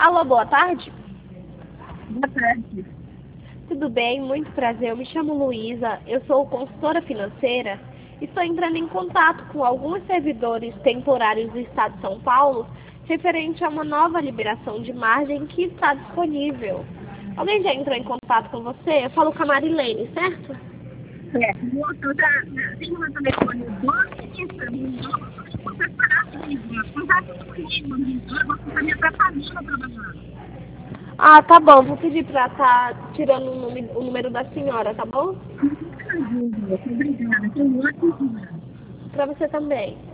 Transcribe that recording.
Alô, boa tarde. Boa tarde. Tudo bem? Muito prazer. Eu me chamo Luísa, eu sou consultora financeira e estou entrando em contato com alguns servidores temporários do Estado de São Paulo referente a uma nova liberação de margem que está disponível. Alguém já entrou em contato com você? Eu falo com a Marilene, certo? Moço, eu já tenho meu telefone 12 para mim, eu vou preparar mesmo. Contato comigo, você está me atrapalhando trabalhando. Ah, tá bom. Vou pedir para estar tirando o número da senhora, tá bom? Muito obrigada, tenho um ótimo dia. Para você também.